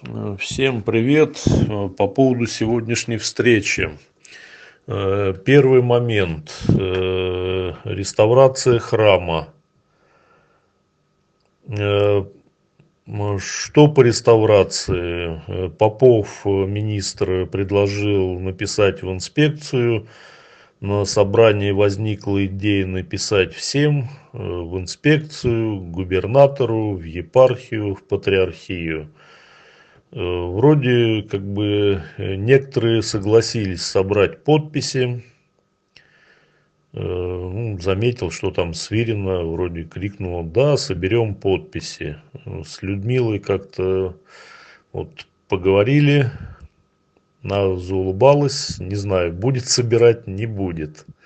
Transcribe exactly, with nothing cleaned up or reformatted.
Э, Всем привет. Э, По поводу сегодняшней встречи. Э, Первый момент. Э, Реставрация храма. Э, м, Что по реставрации? Э, Попов, э, министр, предложил написать в инспекцию. На собрании возникла идея написать всем, э, в инспекцию, губернатору, в епархию, в патриархию. Э, Вроде как бы э, некоторые согласились собрать подписи. Э, ну, заметил, что там Свирина вроде крикнула: да, соберем подписи. Э, С Людмилой как-то вот поговорили, она заулыбалась, не знаю, будет собирать, не будет.